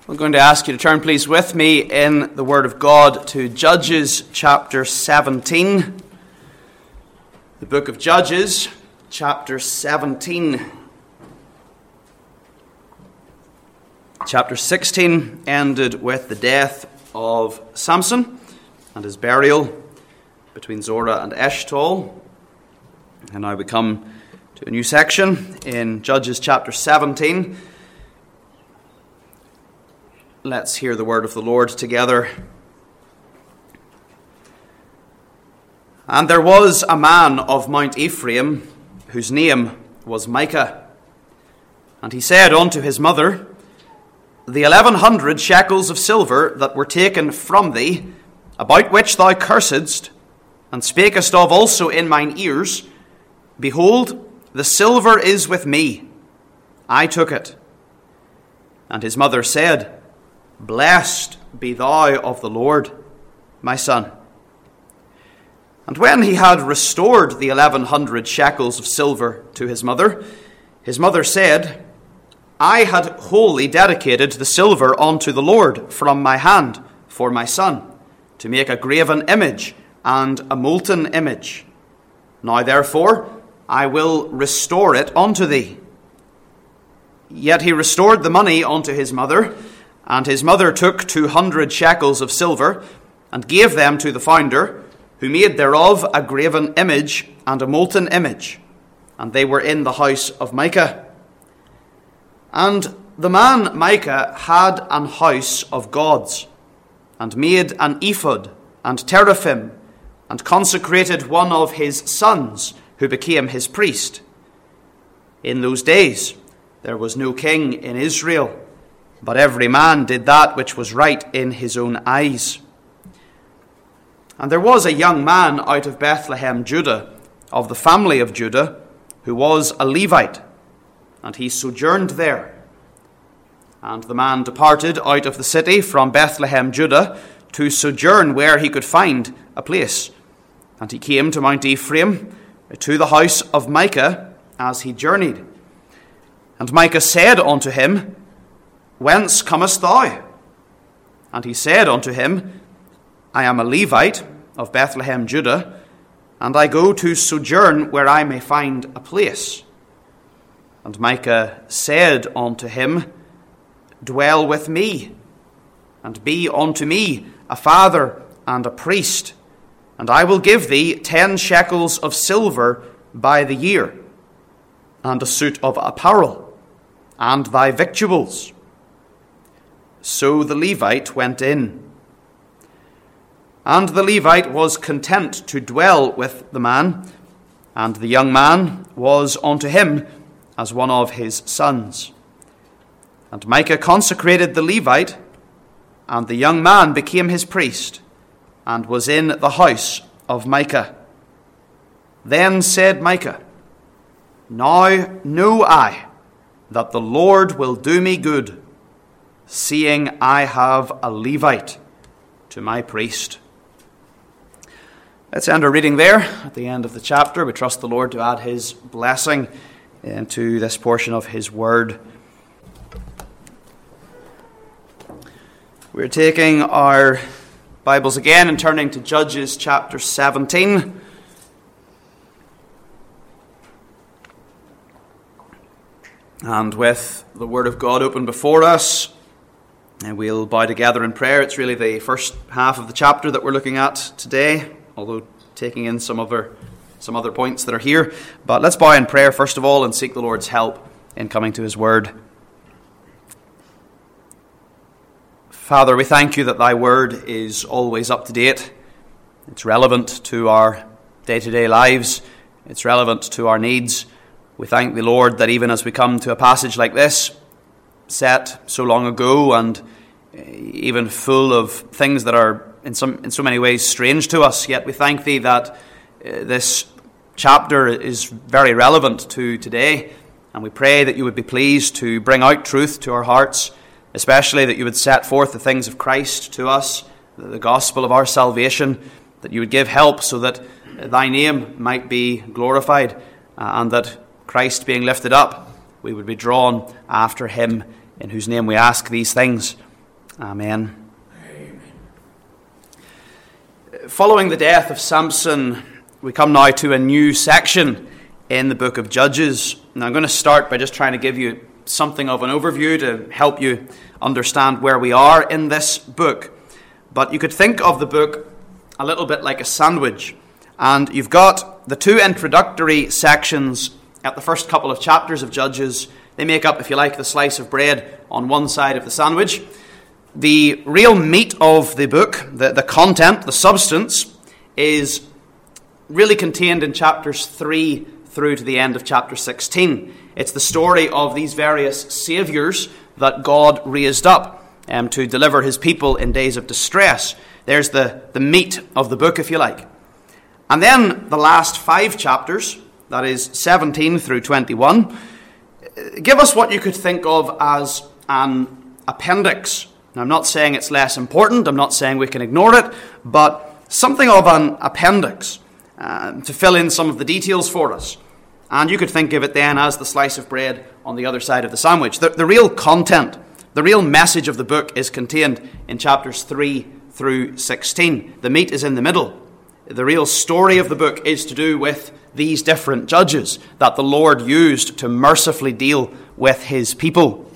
I'm going to ask you to turn, please, with me in the Word of God to Judges chapter 17. The book of Judges, chapter 17. Chapter 16 ended with the death of Samson and his burial between Zorah and Eshtaol. And now we come to a new section in Judges chapter 17. Let's hear the word of the Lord together. And there was a man of Mount Ephraim, whose name was Micah. And he said unto his mother, The 1100 shekels of silver that were taken from thee, about which thou cursedst, and spakest of also in mine ears, behold, the silver is with me. I took it. And his mother said, Blessed be thou of the Lord, my son. And when he had restored the 1100 shekels of silver to his mother said, I had wholly dedicated the silver unto the Lord from my hand for my son, to make a graven image and a molten image. Now therefore I will restore it unto thee. Yet he restored the money unto his mother, and his mother took 200 shekels of silver, and gave them to the founder, who made thereof a graven image and a molten image. And they were in the house of Micah. And the man Micah had an house of gods, and made an ephod and teraphim, and consecrated one of his sons, who became his priest. In those days there was no king in Israel, but every man did that which was right in his own eyes. And there was a young man out of Bethlehem, Judah, of the family of Judah, who was a Levite, and he sojourned there. And the man departed out of the city from Bethlehem, Judah, to sojourn where he could find a place. And he came to Mount Ephraim, to the house of Micah, as he journeyed. And Micah said unto him, Whence comest thou? And he said unto him, I am a Levite of Bethlehem, Judah, and I go to sojourn where I may find a place. And Micah said unto him, Dwell with me, and be unto me a father and a priest, and I will give thee 10 shekels of silver by the year, and a suit of apparel, and thy victuals. So the Levite went in. And the Levite was content to dwell with the man, and the young man was unto him as one of his sons. And Micah consecrated the Levite, and the young man became his priest, and was in the house of Micah. Then said Micah, Now know I that the Lord will do me good, seeing I have a Levite to my priest. Let's end our reading there at the end of the chapter. We trust the Lord to add his blessing into this portion of his word. We're taking our Bibles again and turning to Judges chapter 17. And with the Word of God open before us, and we'll bow together in prayer. It's really the first half of the chapter that we're looking at today, although taking in some other points that are here. But let's bow in prayer first of all and seek the Lord's help in coming to his word. Father, we thank you that thy word is always up to date. It's relevant to our day-to-day lives. It's relevant to our needs. We thank the Lord that even as we come to a passage like this, set so long ago and even full of things that are in so many ways strange to us, yet we thank thee that this chapter is very relevant to today, and we pray that you would be pleased to bring out truth to our hearts, especially that you would set forth the things of Christ to us, the gospel of our salvation, that you would give help so that thy name might be glorified, and that Christ being lifted up, we would be drawn after him, in whose name we ask these things. Amen. Following the death of Samson, we come now to a new section in the book of Judges. Now, I'm going to start by just trying to give you something of an overview to help you understand where we are in this book. But you could think of the book a little bit like a sandwich. And you've got the two introductory sections at the first couple of chapters of Judges. They make up, if you like, the slice of bread on one side of the sandwich. The real meat of the book, the content, the substance, is really contained in chapters 3 through to the end of chapter 16. It's the story of these various saviors that God raised up to deliver his people in days of distress. There's the meat of the book, if you like. And then the last 5 chapters, that is 17 through 21, give us what you could think of as an appendix. Now, I'm not saying it's less important, I'm not saying we can ignore it, but something of an appendix to fill in some of the details for us. And you could think of it then as the slice of bread on the other side of the sandwich. The real content, the real message of the book is contained in chapters 3 through 16. The meat is in the middle. The real story of the book is to do with these different judges that the Lord used to mercifully deal with his people.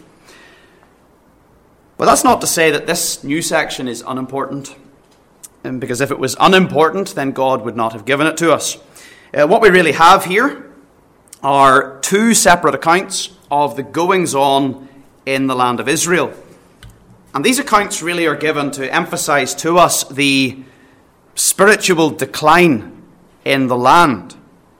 But that's not to say that this new section is unimportant, because if it was unimportant, then God would not have given it to us. What we really have here are 2 separate accounts of the goings-on in the land of Israel. And these accounts really are given to emphasize to us the spiritual decline in the land.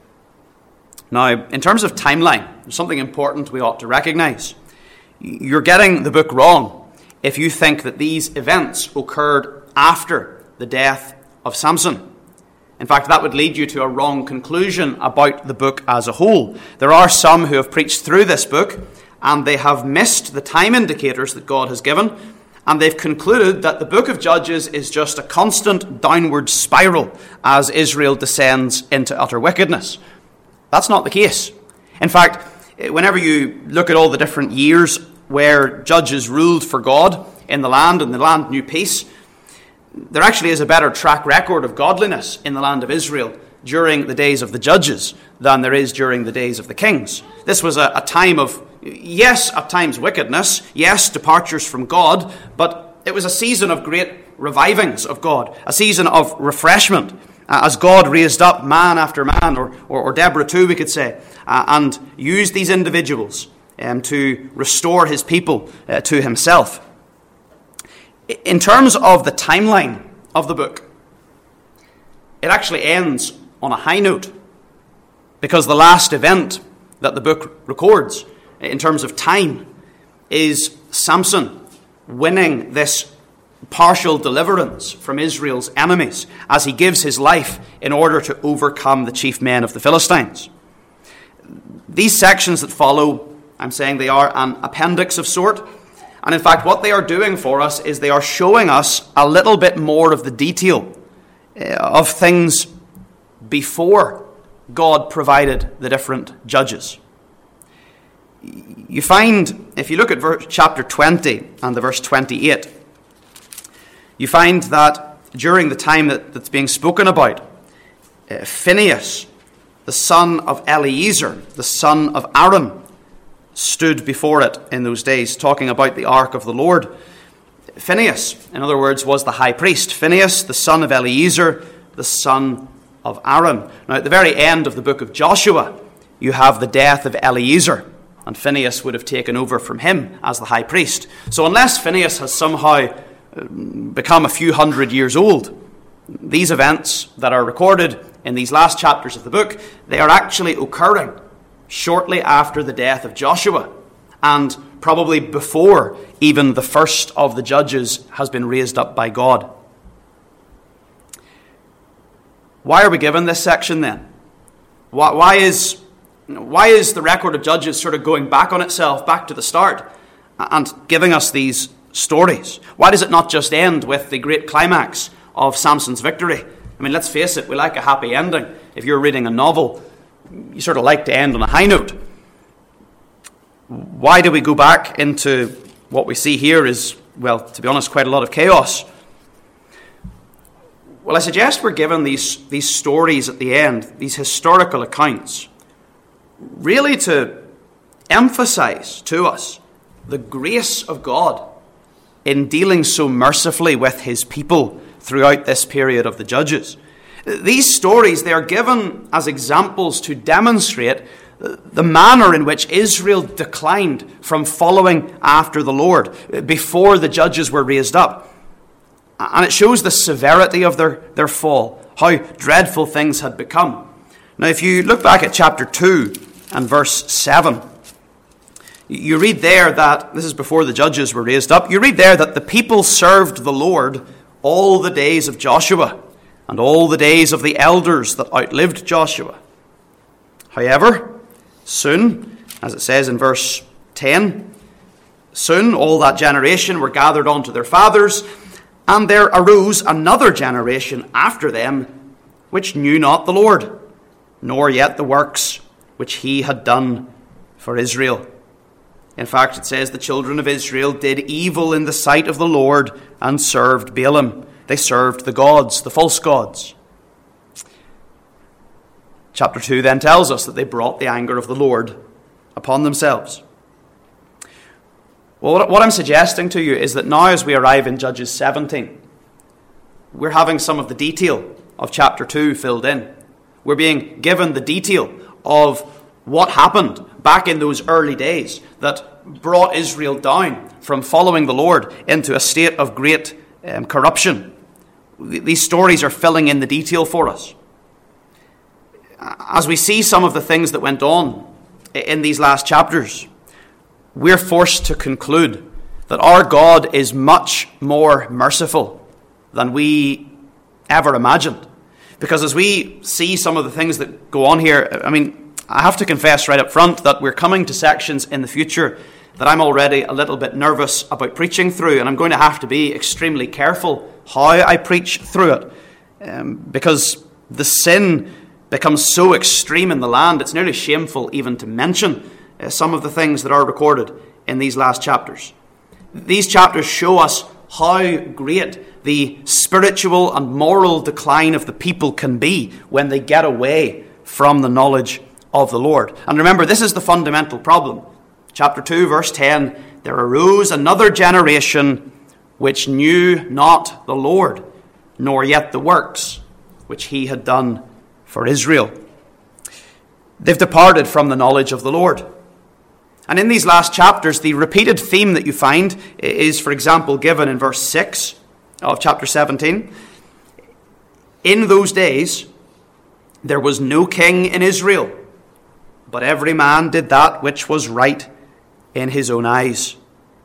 Now, in terms of timeline, there's something important we ought to recognize. You're getting the book wrong if you think that these events occurred after the death of Samson. In fact, that would lead you to a wrong conclusion about the book as a whole. There are some who have preached through this book, and they have missed the time indicators that God has given, and they've concluded that the book of Judges is just a constant downward spiral as Israel descends into utter wickedness. That's not the case. In fact, whenever you look at all the different years where judges ruled for God in the land and the land knew peace, there actually is a better track record of godliness in the land of Israel during the days of the judges than there is during the days of the kings. This was a time of, yes, at times wickedness, yes, departures from God, but it was a season of great revivings of God, a season of refreshment, as God raised up man after man, or Deborah too, we could say, and used these individuals to restore his people to himself. In terms of the timeline of the book, it actually ends on a high note, because the last event that the book records in terms of time is Samson winning this partial deliverance from Israel's enemies as he gives his life in order to overcome the chief men of the Philistines. These sections that follow, I'm saying they are an appendix of sort. And in fact, what they are doing for us is they are showing us a little bit more of the detail of things before God provided the different judges. You find, if you look at chapter 20 and the verse 28, you find that during the time that's being spoken about, Phinehas, the son of Eleazar, the son of Aaron, stood before it in those days, talking about the ark of the Lord. Phinehas, in other words, was the high priest. Phinehas, the son of Eleazar, the son of Aaron. Now, at the very end of the book of Joshua, you have the death of Eleazar, and Phinehas would have taken over from him as the high priest. So unless Phinehas has somehow become a few hundred years old, these events that are recorded in these last chapters of the book, they are actually occurring shortly after the death of Joshua, and probably before even the first of the judges has been raised up by God. Why are we given this section then? Why is the record of Judges sort of going back on itself, back to the start, and giving us these stories? Why does it not just end with the great climax of Samson's victory? I mean, let's face it, we like a happy ending. If you're reading a novel, you sort of like to end on a high note. Why do we go back into what we see here is well, to be honest, quite a lot of chaos. Well, I suggest we're given these stories at the end, these historical accounts, really to emphasize to us the grace of God in dealing so mercifully with his people throughout this period of the Judges. These stories, they are given as examples to demonstrate the manner in which Israel declined from following after the Lord before the Judges were raised up. And it shows the severity of their fall, how dreadful things had become. Now, if you look back at chapter 2 and verse 7, you read there that, this is before the Judges were raised up, you read there that the people served the Lord all the days of Joshua and all the days of the elders that outlived Joshua. However, soon, as it says in verse 10, soon all that generation were gathered unto their fathers, and there arose another generation after them, which knew not the Lord, nor yet the works which he had done for Israel. In fact, it says the children of Israel did evil in the sight of the Lord and served Baalim. They served the gods, the false gods. Chapter 2 then tells us that they brought the anger of the Lord upon themselves. Well, what I'm suggesting to you is that now as we arrive in Judges 17, we're having some of the detail of chapter 2 filled in. We're being given the detail of what happened back in those early days that brought Israel down from following the Lord into a state of great corruption. These stories are filling in the detail for us. As we see some of the things that went on in these last chapters, we're forced to conclude that our God is much more merciful than we ever imagined. Because as we see some of the things that go on here, I have to confess right up front that we're coming to sections in the future that I'm already a little bit nervous about preaching through, and I'm going to have to be extremely careful how I preach through it. Because the sin becomes so extreme in the land, it's nearly shameful even to mention some of the things that are recorded in these last chapters. These chapters show us how great the spiritual and moral decline of the people can be when they get away from the knowledge of the Lord. And remember, this is the fundamental problem. Chapter 2, verse 10, there arose another generation which knew not the Lord, nor yet the works which he had done for Israel. They've departed from the knowledge of the Lord. And in these last chapters, the repeated theme that you find is, for example, given in verse 6 of chapter 17. In those days, there was no king in Israel, but every man did that which was right in his own eyes.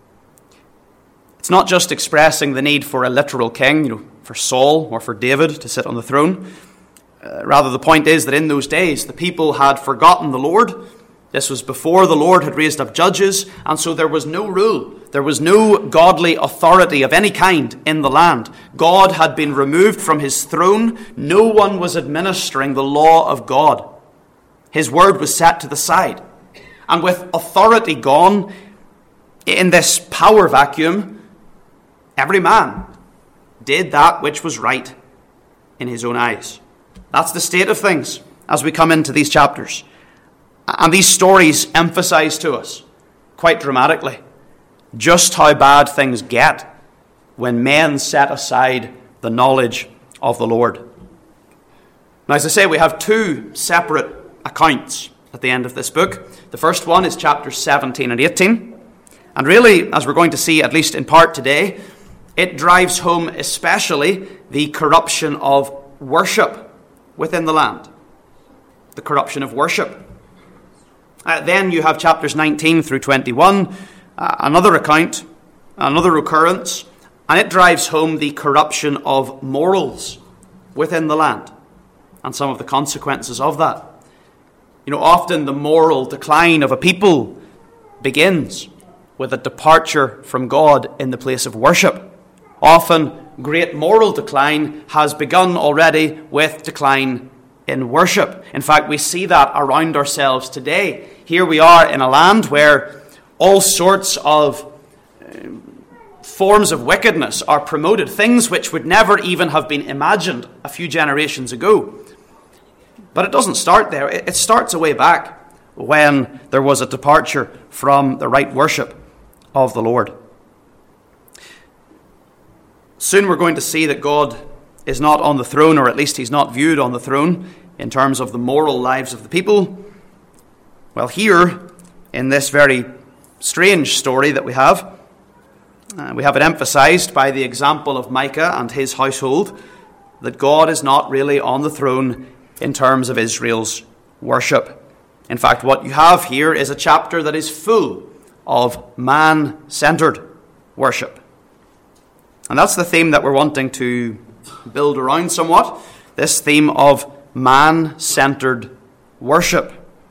It's not just expressing the need for a literal king, for Saul or for David to sit on the throne. Rather, the point is that in those days, the people had forgotten the Lord. This was before the Lord had raised up judges, and so there was no rule. There was no godly authority of any kind in the land. God had been removed from his throne. No one was administering the law of God. His word was set to the side. And with authority gone, in this power vacuum, every man did that which was right in his own eyes. That's the state of things as we come into these chapters. And these stories emphasize to us, quite dramatically, just how bad things get when men set aside the knowledge of the Lord. Now, as I say, we have two separate accounts at the end of this book. The first one is chapters 17 and 18. And really, as we're going to see, at least in part today, it drives home especially the corruption of worship within the land. The corruption of worship. Then you have chapters 19 through 21, another account, another occurrence, and it drives home the corruption of morals within the land and some of the consequences of that. Often the moral decline of a people begins with a departure from God in the place of worship. Often great moral decline has begun already with decline in worship. In fact, we see that around ourselves today. Here we are in a land where all sorts of forms of wickedness are promoted, things which would never even have been imagined a few generations ago. But it doesn't start there. It starts a way back when there was a departure from the right worship of the Lord. Soon we're going to see that God is not on the throne, or at least he's not viewed on the throne in terms of the moral lives of the people. Well, here, in this very strange story that we have it emphasized by the example of Micah and his household that God is not really on the throne in terms of Israel's worship. In fact, what you have here is a chapter that is full of man-centered worship. And that's the theme that we're wanting to build around somewhat, this theme of man-centered worship.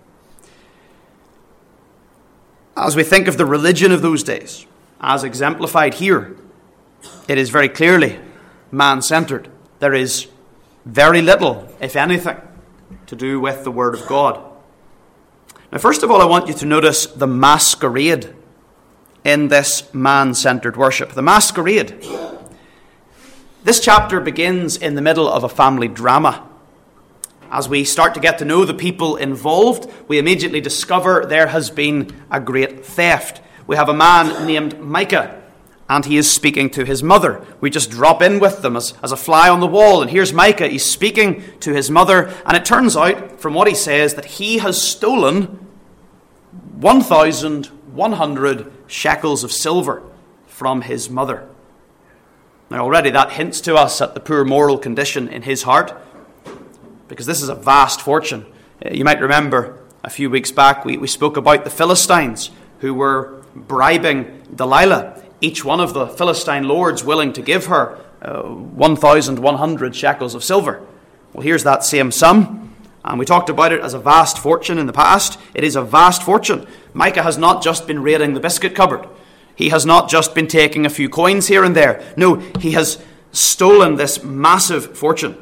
As we think of the religion of those days, as exemplified here, it is very clearly man-centered. There is very little, if anything, to do with the Word of God. Now, first of all, I want you to notice the masquerade in this man-centered worship. The masquerade. This chapter begins in the middle of a family drama. As we start to get to know the people involved, we immediately discover there has been a great theft. We have a man named Micah, and he is speaking to his mother. We just drop in with them as a fly on the wall, and here's Micah. He's speaking to his mother, and it turns out, from what he says, that he has stolen 1,100 shekels of silver from his mother. Now, already that hints to us at the poor moral condition in his heart, because this is a vast fortune. You might remember a few weeks back we spoke about the Philistines who were bribing Delilah, each one of the Philistine lords willing to give her 1,100 shekels of silver. Well, here's that same sum, and we talked about it as a vast fortune in the past. It is a vast fortune. Micah has not just been raiding the biscuit cupboard. He has not just been taking a few coins here and there. No, he has stolen this massive fortune.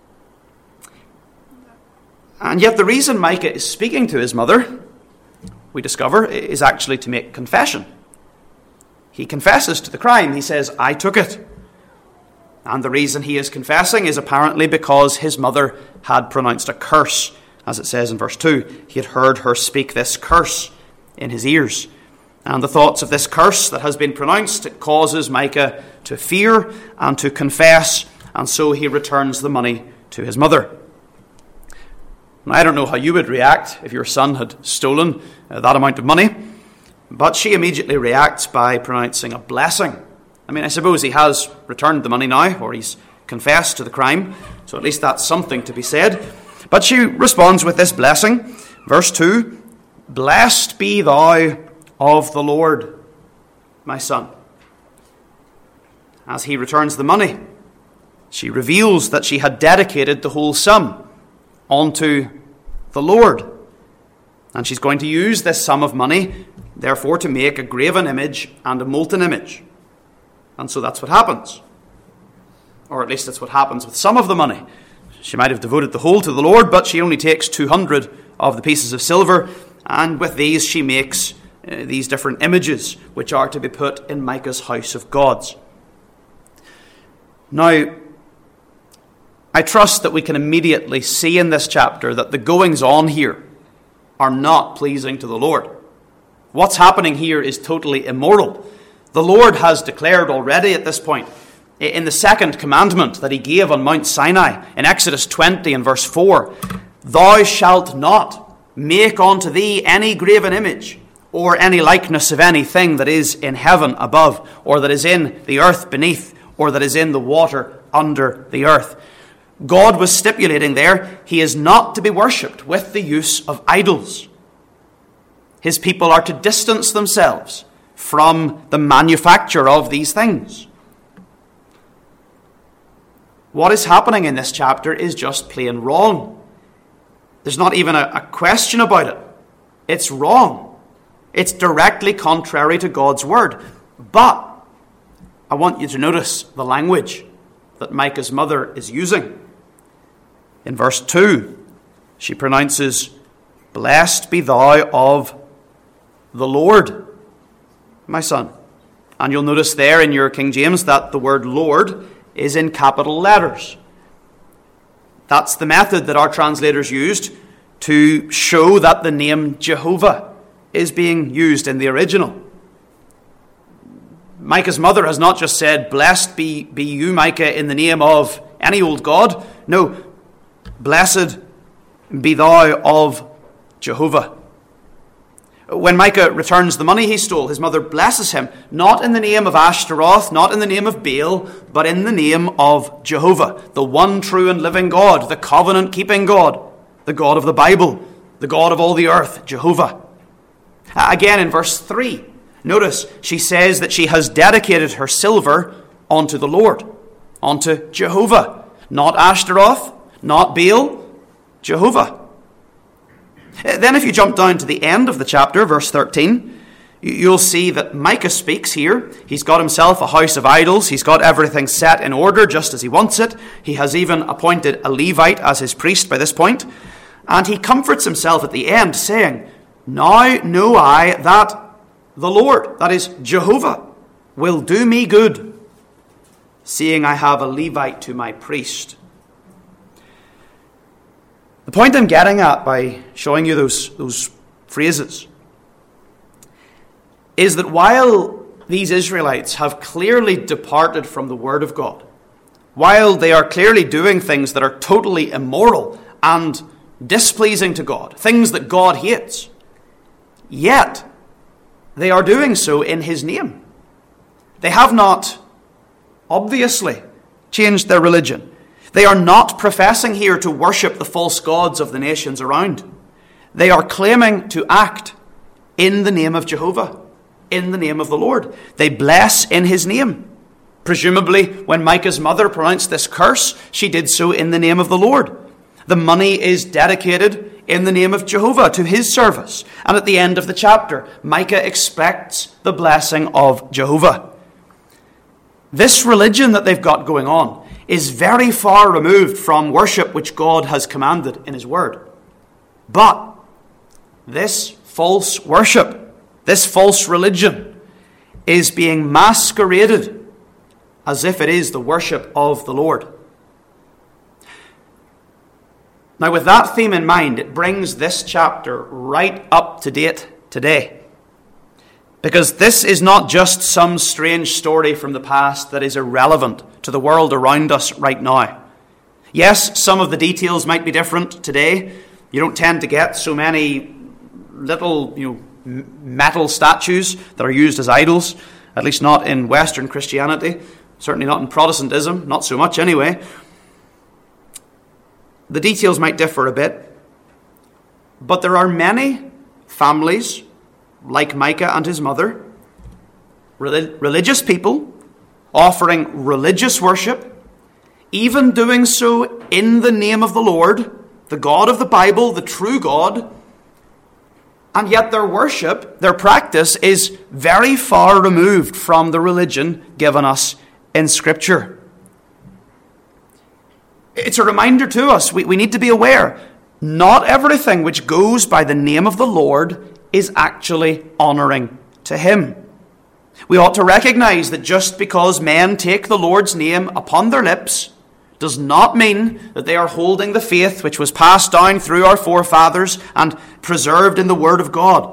And yet the reason Micah is speaking to his mother, we discover, is actually to make confession. He confesses to the crime. He says, I took it. And the reason he is confessing is apparently because his mother had pronounced a curse. As it says in verse 2, he had heard her speak this curse in his ears. And the thoughts of this curse that has been pronounced, it causes Micah to fear and to confess, and so he returns the money to his mother. Now, I don't know how you would react if your son had stolen that amount of money, but she immediately reacts by pronouncing a blessing. I mean, I suppose he has returned the money now, or he's confessed to the crime, so at least that's something to be said. But she responds with this blessing. Verse 2, Blessed be thou of the Lord, my son. As he returns the money, she reveals that she had dedicated the whole sum unto the Lord. And she's going to use this sum of money, therefore, to make a graven image and a molten image. And so that's what happens. Or at least that's what happens with some of the money. She might have devoted the whole to the Lord, but she only takes 200 of the pieces of silver, and with these she makes these different images, which are to be put in Micah's house of gods. Now, I trust that we can immediately see in this chapter that the goings on here are not pleasing to the Lord. What's happening here is totally immoral. The Lord has declared already at this point, in the second commandment that he gave on Mount Sinai, in Exodus 20 and verse 4, Thou shalt not make unto thee any graven image, or any likeness of anything that is in heaven above, or that is in the earth beneath, or that is in the water under the earth. God was stipulating there, he is not to be worshipped with the use of idols. His people are to distance themselves from the manufacture of these things. What is happening in this chapter is just plain wrong. There's not even a question about it. It's wrong. It's directly contrary to God's word. But I want you to notice the language that Micah's mother is using. In verse 2, she pronounces, Blessed be thou of the Lord, my son. And you'll notice there in your King James that the word Lord is in capital letters. That's the method that our translators used to show that the name Jehovah is being used in the original. Micah's mother has not just said, "Blessed be you, Micah, in the name of any old god." No, "Blessed be thou of Jehovah." When Micah returns the money he stole, his mother blesses him, not in the name of Ashtaroth, not in the name of Baal, but in the name of Jehovah, the one true and living God, the covenant-keeping God, the God of the Bible, the God of all the earth, Jehovah. Again in verse 3, notice she says that she has dedicated her silver unto the Lord, unto Jehovah, not Ashtaroth, not Baal, Jehovah. Then if you jump down to the end of the chapter, verse 13, you'll see that Micah speaks here. He's got himself a house of idols. He's got everything set in order just as he wants it. He has even appointed a Levite as his priest by this point. And he comforts himself at the end, saying, "Now know I that the Lord," that is Jehovah, "will do me good, seeing I have a Levite to my priest." The point I'm getting at by showing you those phrases is that while these Israelites have clearly departed from the Word of God, while they are clearly doing things that are totally immoral and displeasing to God, things that God hates, yet they are doing so in His name. They have not obviously changed their religion. They are not professing here to worship the false gods of the nations around. They are claiming to act in the name of Jehovah, in the name of the Lord. They bless in His name. Presumably, when Micah's mother pronounced this curse, she did so in the name of the Lord. The money is dedicated in the name of Jehovah to His service. And at the end of the chapter, Micah expects the blessing of Jehovah. This religion that they've got going on is very far removed from worship which God has commanded in His Word. But this false worship, this false religion, is being masqueraded as if it is the worship of the Lord. Now, with that theme in mind, it brings this chapter right up to date today. Because this is not just some strange story from the past that is irrelevant to the world around us right now. Yes, some of the details might be different today. You don't tend to get so many little, metal statues that are used as idols, at least not in Western Christianity, certainly not in Protestantism, not so much anyway. The details might differ a bit, but there are many families like Micah and his mother, religious people offering religious worship, even doing so in the name of the Lord, the God of the Bible, the true God, and yet their worship, their practice is very far removed from the religion given us in Scripture. It's a reminder to us, we need to be aware, not everything which goes by the name of the Lord is actually honouring to Him. We ought to recognise that just because men take the Lord's name upon their lips does not mean that they are holding the faith which was passed down through our forefathers and preserved in the Word of God.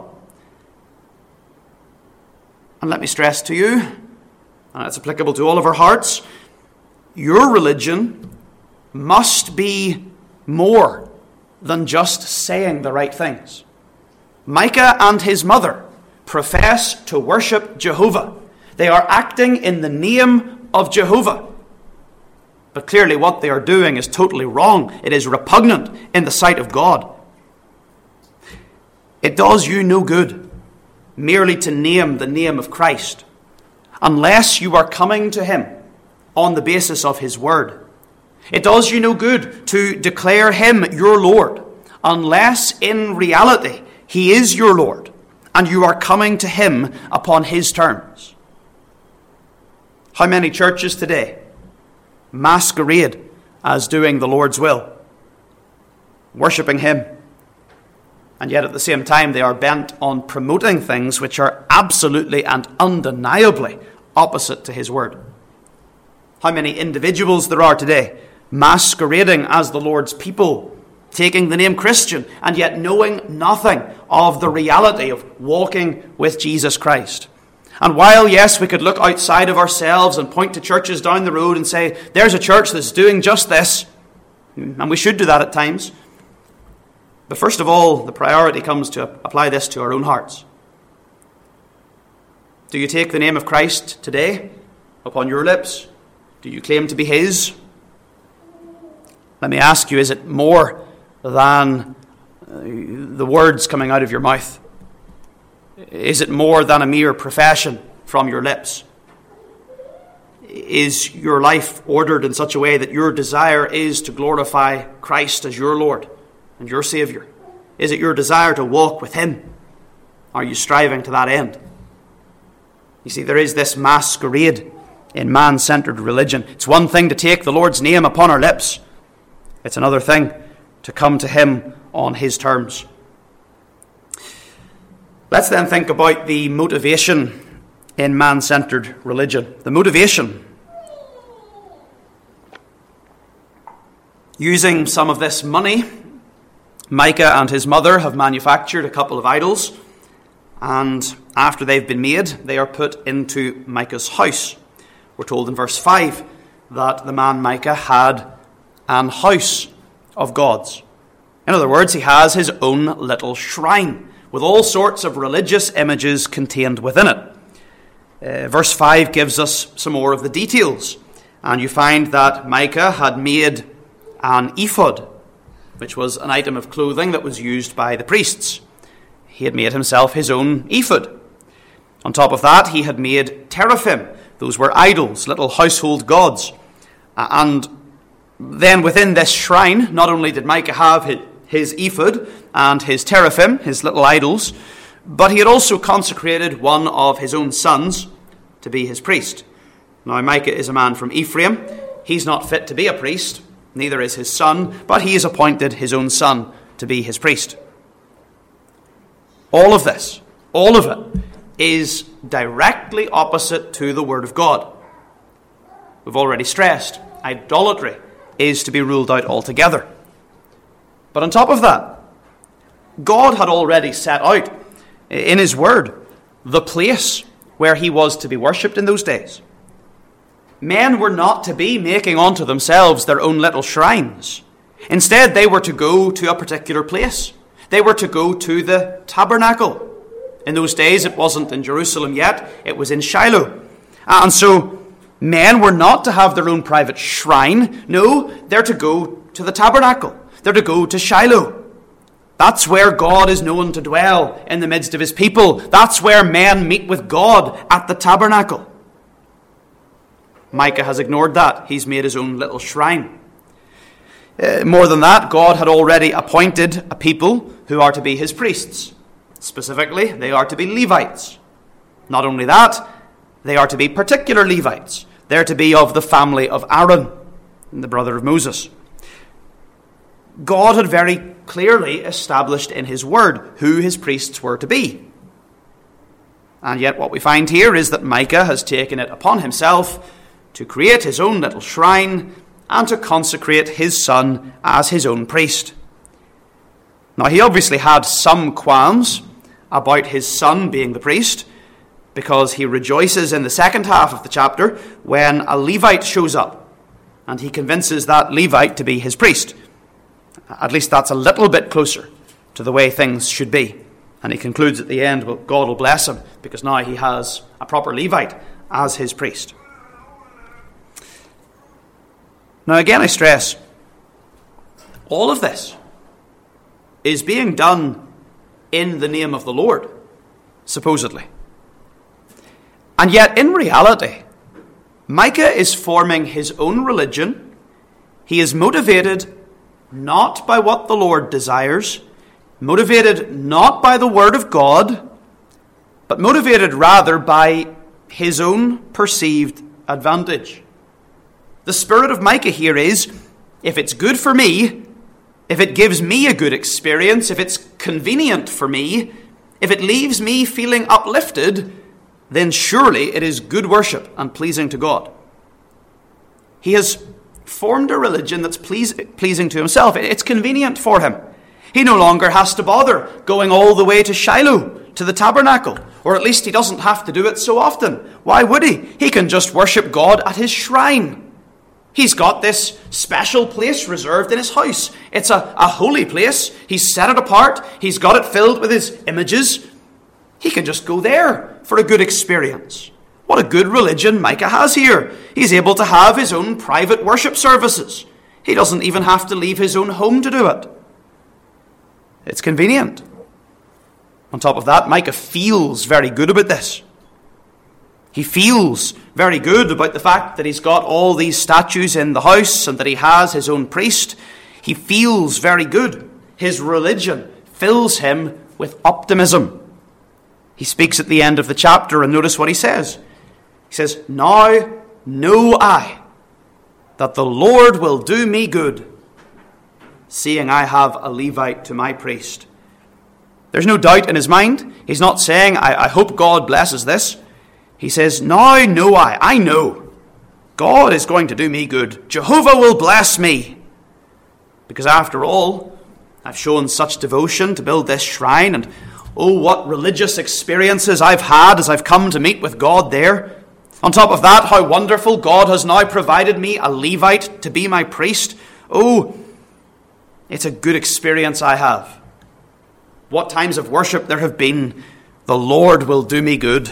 And let me stress to you, and it's applicable to all of our hearts, your religion must be more than just saying the right things. Micah and his mother profess to worship Jehovah. They are acting in the name of Jehovah. But clearly what they are doing is totally wrong. It is repugnant in the sight of God. It does you no good merely to name the name of Christ unless you are coming to Him on the basis of His Word. It does you no good to declare Him your Lord unless in reality He is your Lord and you are coming to Him upon His terms. How many churches today masquerade as doing the Lord's will, worshipping Him, And yet at the same time they are bent on promoting things which are absolutely and undeniably opposite to his word. How many individuals there are today masquerading as the Lord's people, taking the name Christian, and yet knowing nothing of the reality of walking with Jesus Christ. And while, yes, we could look outside of ourselves and point to churches down the road and say, there's a church that's doing just this, and we should do that at times. But first of all, the priority comes to apply this to our own hearts. Do you take the name of Christ today upon your lips? Do you claim to be his? Let me ask you, is it more than the words coming out of your mouth? Is it more than a mere profession from your lips? Is your life ordered in such a way that your desire is to glorify Christ as your Lord and your Saviour? Is it your desire to walk with him? Are you striving to that end? You see, there is this masquerade in man-centered religion. It's one thing to take the Lord's name upon our lips. It's another thing to come to him on his terms. Let's then think about the motivation in man-centered religion. The motivation. Using some of this money, Micah and his mother have manufactured a couple of idols, and after they've been made, they are put into Micah's house. We're told in verse 5 that the man Micah had an house of gods. In other words, he has his own little shrine with all sorts of religious images contained within it. Verse 5 gives us some more of the details, and you find that Micah had made an ephod, which was an item of clothing that was used by the priests. He had made himself his own ephod. On top of that, he had made teraphim. Those were idols, little household gods. And then within this shrine, not only did Micah have his ephod and his teraphim, his little idols, but he had also consecrated one of his own sons to be his priest. Now, Micah is a man from Ephraim. He's not fit to be a priest, neither is his son, but he has appointed his own son to be his priest. All of this, all of it, is directly opposite to the Word of God. We've already stressed, idolatry is to be ruled out altogether. But on top of that, God had already set out in his Word the place where he was to be worshipped in those days. Men were not to be making unto themselves their own little shrines. Instead, they were to go to a particular place. They were to go to the tabernacle. In those days, it wasn't in Jerusalem yet, it was in Shiloh. And so, men were not to have their own private shrine. No, they're to go to the tabernacle. They're to go to Shiloh. That's where God is known to dwell in the midst of his people. That's where men meet with God, at the tabernacle. Micah has ignored that. He's made his own little shrine. More than that, God had already appointed a people who are to be his priests. Specifically, they are to be Levites. Not only that, they are to be particular Levites. They're to be of the family of Aaron, the brother of Moses. God had very clearly established in his word who his priests were to be. And yet what we find here is that Micah has taken it upon himself to create his own little shrine and to consecrate his son as his own priest. Now, he obviously had some qualms about his son being the priest, because he rejoices in the second half of the chapter when a Levite shows up and he convinces that Levite to be his priest. At least that's a little bit closer to the way things should be. And he concludes at the end, well, God will bless him because now he has a proper Levite as his priest. Now again, I stress, all of this is being done in the name of the Lord, supposedly. And yet, in reality, Micah is forming his own religion. He is motivated not by what the Lord desires, motivated not by the word of God, but motivated rather by his own perceived advantage. The spirit of Micah here is, if it's good for me, if it gives me a good experience, if it's convenient for me, if it leaves me feeling uplifted, then surely it is good worship and pleasing to God. He has formed a religion that's pleasing to himself. It's convenient for him. He no longer has to bother going all the way to Shiloh, to the tabernacle, or at least he doesn't have to do it so often. Why would he? He can just worship God at his shrine. He's got this special place reserved in his house. It's a holy place. He's set it apart. He's got it filled with his images. He can just go there for a good experience. What a good religion Micah has here. He's able to have his own private worship services. He doesn't even have to leave his own home to do it. It's convenient. On top of that, Micah feels very good about this. He feels very good about the fact that he's got all these statues in the house and that he has his own priest. He feels very good. His religion fills him with optimism. He speaks at the end of the chapter, and notice what he says. He says, "Now know I that the Lord will do me good, seeing I have a Levite to my priest." There's no doubt in his mind. He's not saying, I hope God blesses this. He says, "Now know I know God is going to do me good. Jehovah will bless me. Because after all, I've shown such devotion to build this shrine, and oh, what religious experiences I've had as I've come to meet with God there. On top of that, how wonderful God has now provided me a Levite to be my priest. Oh, it's a good experience I have. What times of worship there have been. The Lord will do me good."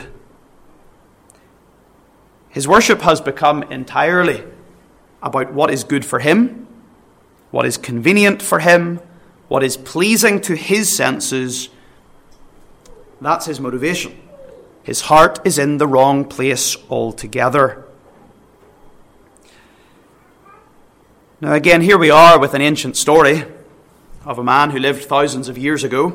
His worship has become entirely about what is good for him, what is convenient for him, what is pleasing to his senses. That's his motivation. His heart is in the wrong place altogether. Now again, here we are with an ancient story of a man who lived thousands of years ago.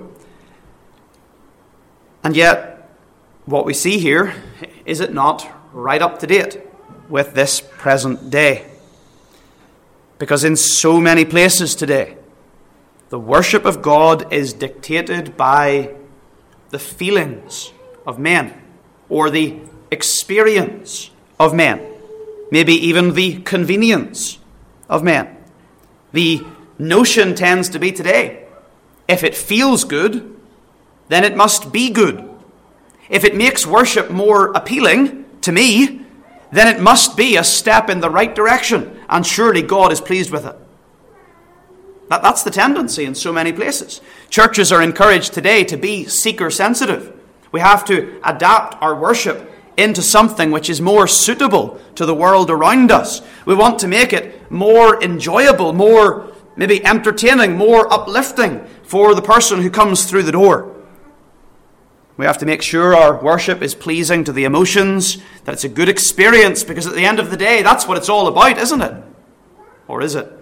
And yet, what we see here, is it not right up to date with this present day? Because in so many places today, the worship of God is dictated by the feelings of men, or the experience of men, maybe even the convenience of men. The notion tends to be today, if it feels good, then it must be good. If it makes worship more appealing to me, then it must be a step in the right direction, and surely God is pleased with it. That's the tendency in so many places. Churches are encouraged today to be seeker-sensitive. We have to adapt our worship into something which is more suitable to the world around us. We want to make it more enjoyable, more maybe entertaining, more uplifting for the person who comes through the door. We have to make sure our worship is pleasing to the emotions, that it's a good experience, because at the end of the day, that's what it's all about, isn't it? Or is it?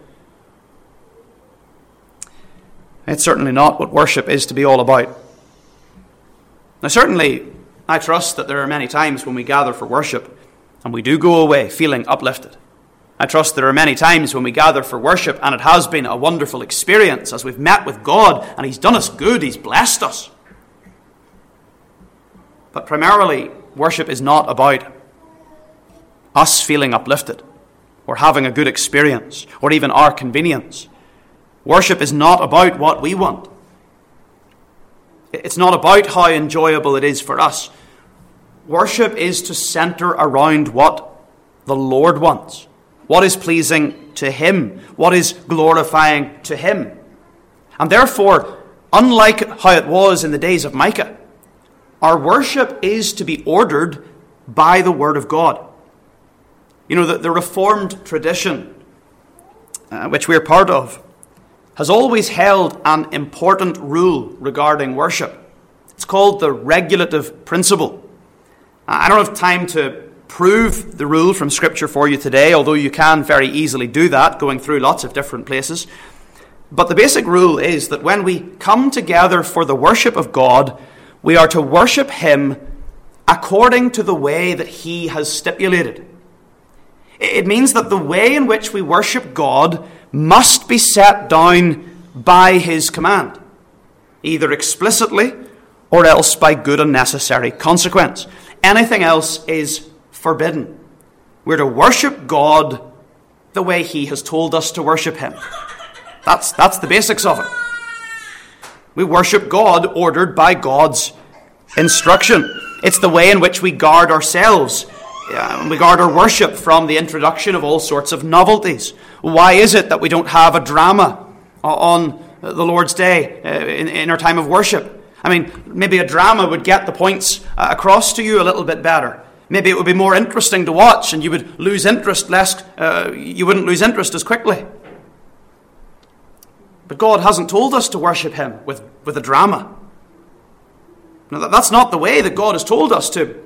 It's certainly not what worship is to be all about. Now certainly, I trust that there are many times when we gather for worship and we do go away feeling uplifted. I trust there are many times when we gather for worship and it has been a wonderful experience as we've met with God and He's done us good, He's blessed us. But primarily, worship is not about us feeling uplifted or having a good experience or even our convenience. Worship is not about what we want. It's not about how enjoyable it is for us. Worship is to center around what the Lord wants, what is pleasing to Him, what is glorifying to Him. And therefore, unlike how it was in the days of Micah, our worship is to be ordered by the Word of God. You know, the Reformed tradition, which we're part of, has always held an important rule regarding worship. It's called the regulative principle. I don't have time to prove the rule from Scripture for you today, although you can very easily do that, going through lots of different places. But the basic rule is that when we come together for the worship of God, we are to worship Him according to the way that He has stipulated. It means that the way in which we worship God must be set down by his command, either explicitly or else by good and necessary consequence. Anything else is forbidden. We're to worship God the way he has told us to worship him. That's the basics of it. We worship God ordered by God's instruction. It's the way in which we guard ourselves. We guard our worship from the introduction of all sorts of novelties. Why is it that we don't have a drama on the Lord's Day in our time of worship? I mean, maybe a drama would get the points across to you a little bit better. Maybe it would be more interesting to watch, and you would lose interest you wouldn't lose interest as quickly. But God hasn't told us to worship him with a drama. No, that's not the way that God has told us to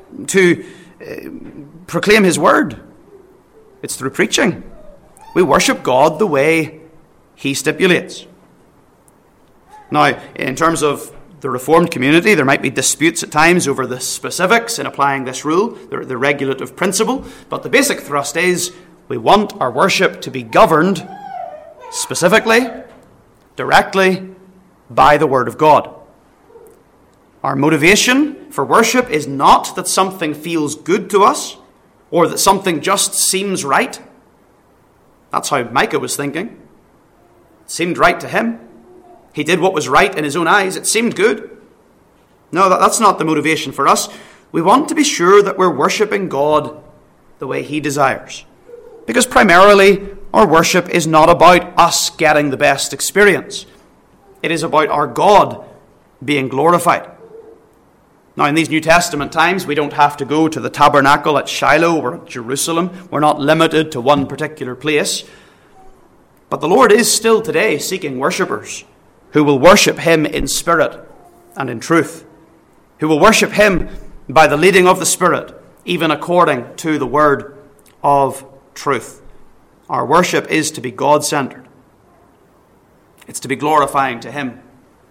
proclaim his word. It's through preaching. We worship God the way he stipulates. Now, in terms of the Reformed community, there might be disputes at times over the specifics in applying this rule, the regulative principle, but the basic thrust is we want our worship to be governed specifically, directly, by the Word of God. Our motivation for worship is not that something feels good to us or that something just seems right. That's how Micah was thinking. It seemed right to him. He did what was right in his own eyes. It seemed good. No, that's not the motivation for us. We want to be sure that we're worshipping God the way he desires. Because primarily, our worship is not about us getting the best experience. It is about our God being glorified. Now, in these New Testament times, we don't have to go to the tabernacle at Shiloh or at Jerusalem. We're not limited to one particular place. But the Lord is still today seeking worshippers who will worship him in spirit and in truth, who will worship him by the leading of the Spirit, even according to the word of truth. Our worship is to be God-centered. It's to be glorifying to him.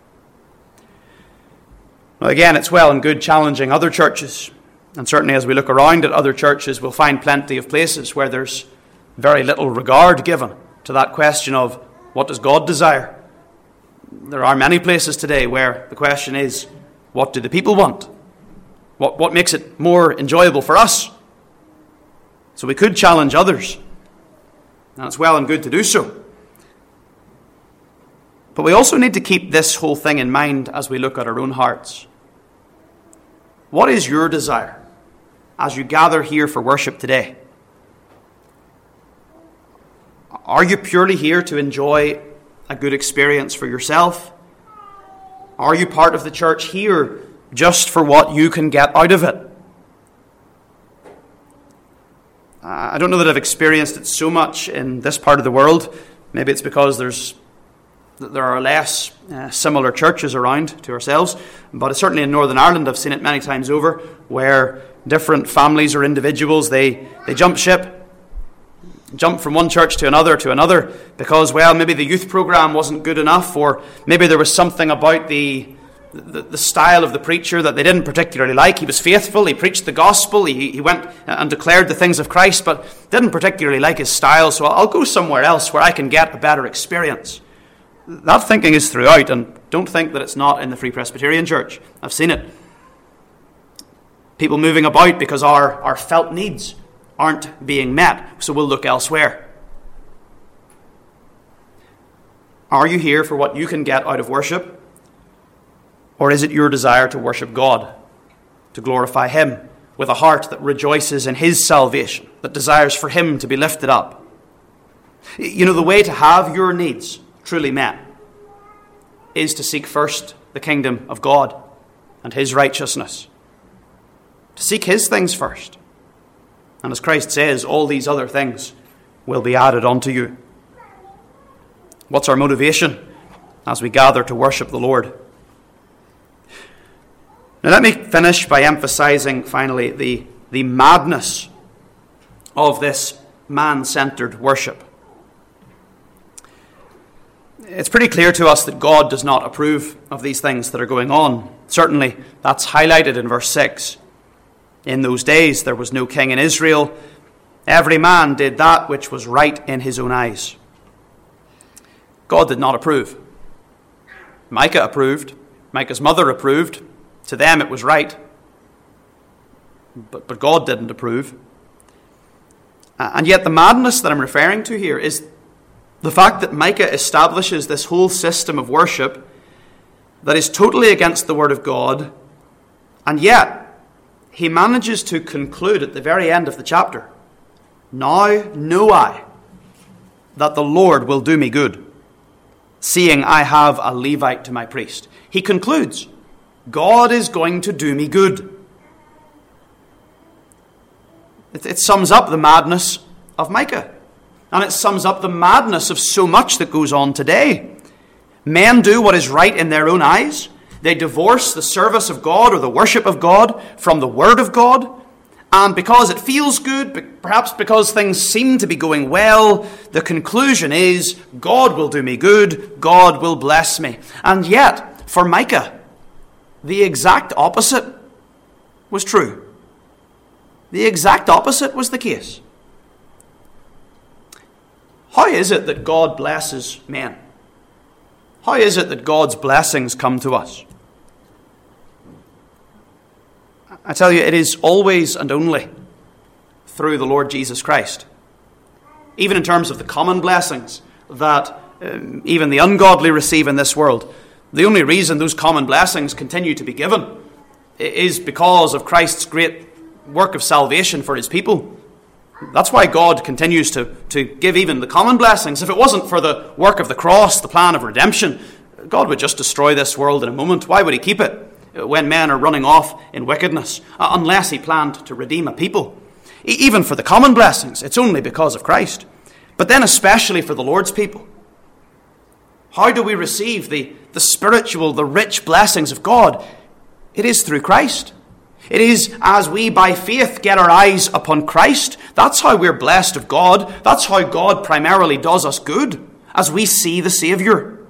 Now again, it's well and good challenging other churches, and certainly as we look around at other churches, we'll find plenty of places where there's very little regard given to that question of what does God desire. There are many places today where the question is, what do the people want? What makes it more enjoyable for us? So we could challenge others, and it's well and good to do so. But we also need to keep this whole thing in mind as we look at our own hearts. What is your desire as you gather here for worship today? Are you purely here to enjoy a good experience for yourself? Are you part of the church here just for what you can get out of it? I don't know that I've experienced it so much in this part of the world. Maybe it's because there are less similar churches around to ourselves, but certainly in Northern Ireland I've seen it many times over, where different families or individuals, they jump ship, jump from one church to another because, well, maybe the youth program wasn't good enough, or maybe there was something about the style of the preacher that they didn't particularly like. He was faithful, he preached the gospel, he went and declared the things of Christ, but didn't particularly like his style, so I'll go somewhere else where I can get a better experience. That thinking is throughout, and don't think that it's not in the Free Presbyterian Church. I've seen it. People moving about because our felt needs aren't being met, so we'll look elsewhere. Are you here for what you can get out of worship? Or is it your desire to worship God, to glorify him with a heart that rejoices in his salvation, that desires for him to be lifted up? You know, the way to have your needs truly met is to seek first the kingdom of God and his righteousness. To seek his things first. And as Christ says, all these other things will be added unto you. What's our motivation as we gather to worship the Lord? Now let me finish by emphasizing finally the madness of this man-centered worship. It's pretty clear to us that God does not approve of these things that are going on. Certainly, that's highlighted in verse 6. In those days there was no king in Israel. Every man did that which was right in his own eyes. God did not approve. Micah approved. Micah's mother approved. To them it was right. But God didn't approve. And yet the madness that I'm referring to here is the fact that Micah establishes this whole system of worship that is totally against the Word of God, and yet he manages to conclude at the very end of the chapter, "Now know I that the Lord will do me good, seeing I have a Levite to my priest." He concludes, God is going to do me good. It sums up the madness of Micah. And it sums up the madness of so much that goes on today. Men do what is right in their own eyes. They divorce the service of God or the worship of God from the Word of God. And because it feels good, perhaps because things seem to be going well, the conclusion is, God will do me good, God will bless me. And yet, for Micah, the exact opposite was true. The exact opposite was the case. How is it that God blesses men? How is it that God's blessings come to us? I tell you, it is always and only through the Lord Jesus Christ. Even in terms of the common blessings that even the ungodly receive in this world, the only reason those common blessings continue to be given is because of Christ's great work of salvation for his people. That's why God continues to give even the common blessings. If it wasn't for the work of the cross, the plan of redemption, God would just destroy this world in a moment. Why would he keep it when men are running off in wickedness, unless he planned to redeem a people? Even for the common blessings, it's only because of Christ. But then especially for the Lord's people. How do we receive the spiritual, the rich blessings of God? It is through Christ. It is as we by faith get our eyes upon Christ. That's how we're blessed of God. That's how God primarily does us good, as we see the Saviour.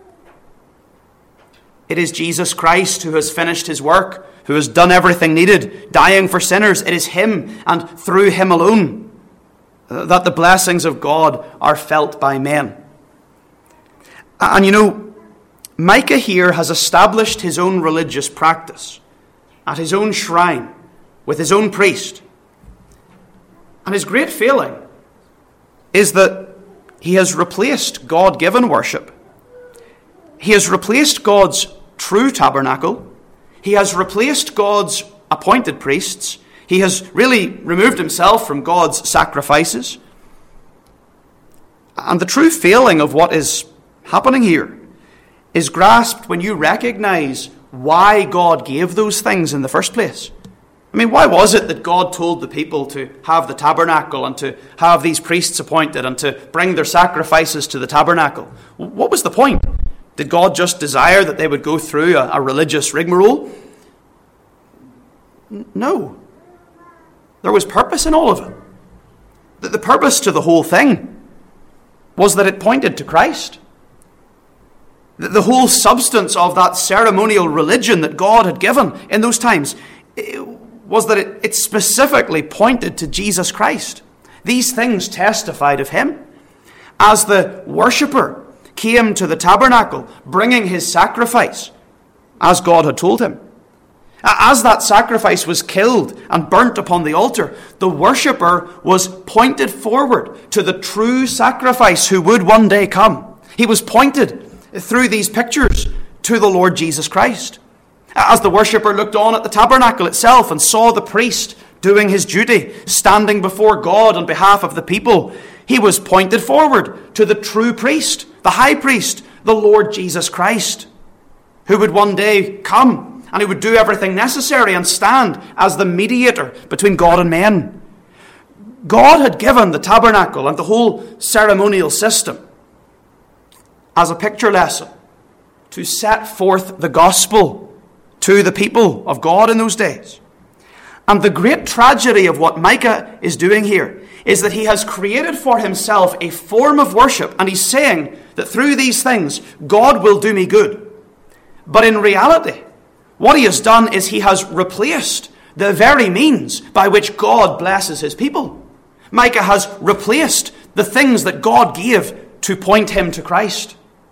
It is Jesus Christ who has finished his work, who has done everything needed, dying for sinners. It is him and through him alone that the blessings of God are felt by men. And you know, Micah here has established his own religious practice at his own shrine, with his own priest. And his great failing is that he has replaced God-given worship. He has replaced God's true tabernacle. He has replaced God's appointed priests. He has really removed himself from God's sacrifices. And the true failing of what is happening here is grasped when you recognize why God gave those things in the first place. I mean, why was it that God told the people to have the tabernacle and to have these priests appointed and to bring their sacrifices to the tabernacle? What was the point? Did God just desire that they would go through a religious rigmarole? No. There was purpose in all of it. The purpose to the whole thing was that it pointed to Christ. The whole substance of that ceremonial religion that God had given in those times was that it specifically pointed to Jesus Christ. These things testified of him. As the worshipper came to the tabernacle, bringing his sacrifice, as God had told him, as that sacrifice was killed and burnt upon the altar, the worshipper was pointed forward to the true sacrifice who would one day come. He was pointed through these pictures to the Lord Jesus Christ. As the worshipper looked on at the tabernacle itself and saw the priest doing his duty, standing before God on behalf of the people, he was pointed forward to the true priest, the high priest, the Lord Jesus Christ, who would one day come and who would do everything necessary and stand as the mediator between God and men. God had given the tabernacle and the whole ceremonial system as a picture lesson to set forth the gospel to the people of God in those days. And the great tragedy of what Micah is doing here is that he has created for himself a form of worship, and he's saying that through these things, God will do me good. But in reality, what he has done is he has replaced the very means by which God blesses his people. Micah has replaced the things that God gave to point him to Christ.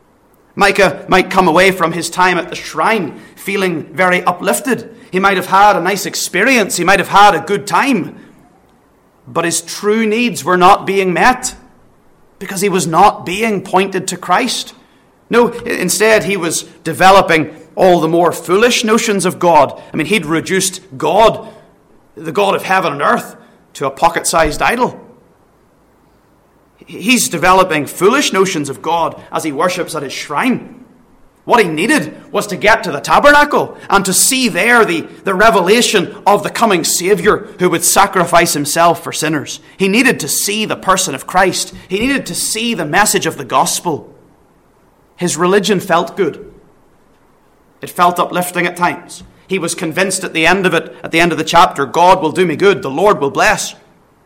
Micah might come away from his time at the shrine feeling very uplifted. He might have had a nice experience. He might have had a good time. But his true needs were not being met because he was not being pointed to Christ. No, instead he was developing all the more foolish notions of God. I mean, he'd reduced God, the God of heaven and earth, to a pocket-sized idol. He's developing foolish notions of God as he worships at his shrine. What he needed was to get to the tabernacle and to see there the revelation of the coming Savior who would sacrifice himself for sinners. He needed to see the person of Christ. He needed to see the message of the gospel. His religion felt good. It felt uplifting at times. He was convinced at the end of it, at the end of the chapter, God will do me good, the Lord will bless.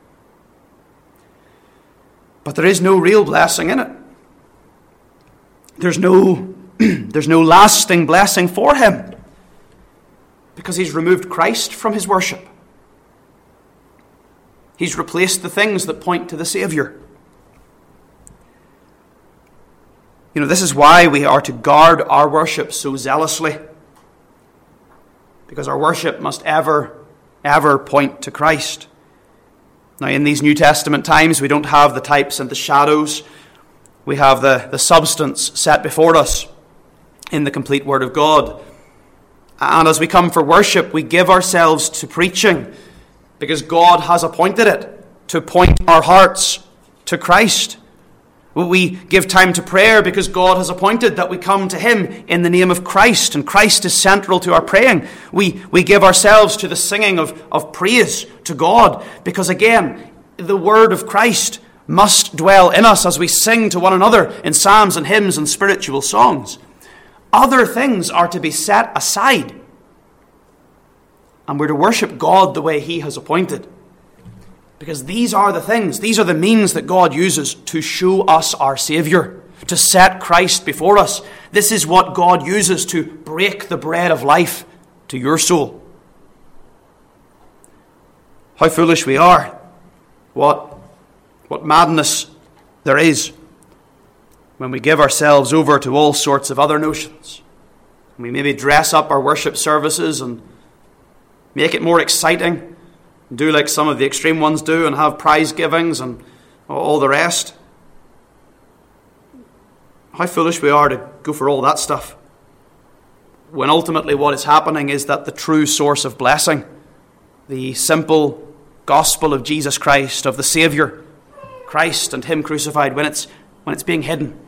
But there is no real blessing in it. There's no lasting blessing for him because he's removed Christ from his worship. He's replaced the things that point to the Savior. You know, this is why we are to guard our worship so zealously, because our worship must ever point to Christ. Now, in these New Testament times, we don't have the types and the shadows. We have the substance set before us in the complete Word of God. And as we come for worship, we give ourselves to preaching because God has appointed it to point our hearts to Christ. We give time to prayer because God has appointed that we come to Him in the name of Christ, and Christ is central to our praying. We give ourselves to the singing of praise to God because, again, the Word of Christ must dwell in us as we sing to one another in psalms and hymns and spiritual songs. Other things are to be set aside, and we're to worship God the way He has appointed. Because these are the things, these are the means that God uses to show us our Savior, to set Christ before us. This is what God uses to break the bread of life to your soul. How foolish we are. What madness there is when we give ourselves over to all sorts of other notions. We maybe dress up our worship services and make it more exciting, do like some of the extreme ones do and have prize givings and all the rest. How foolish we are to go for all that stuff, when ultimately what is happening is that the true source of blessing, the simple gospel of Jesus Christ, of the Savior, Christ and Him crucified, when it's being hidden.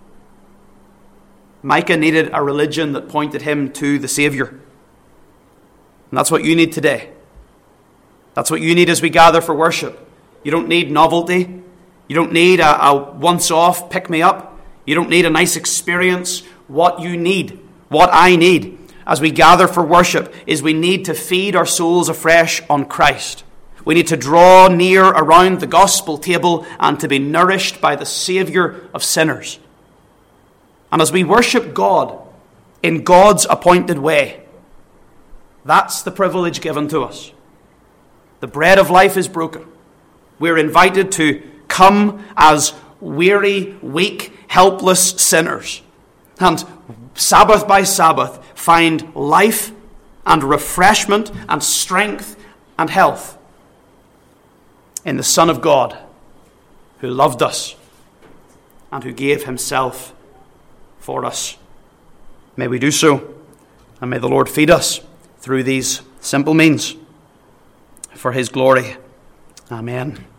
Micah needed a religion that pointed him to the Savior. And that's what you need today. That's what you need as we gather for worship. You don't need novelty. You don't need a once-off pick-me-up. You don't need a nice experience. What you need, what I need as we gather for worship, is we need to feed our souls afresh on Christ. We need to draw near around the gospel table and to be nourished by the Savior of sinners. And as we worship God in God's appointed way, that's the privilege given to us. The bread of life is broken. We're invited to come as weary, weak, helpless sinners, and Sabbath by Sabbath find life and refreshment and strength and health in the Son of God, who loved us and who gave Himself for us. May we do so, and may the Lord feed us through these simple means for His glory. Amen.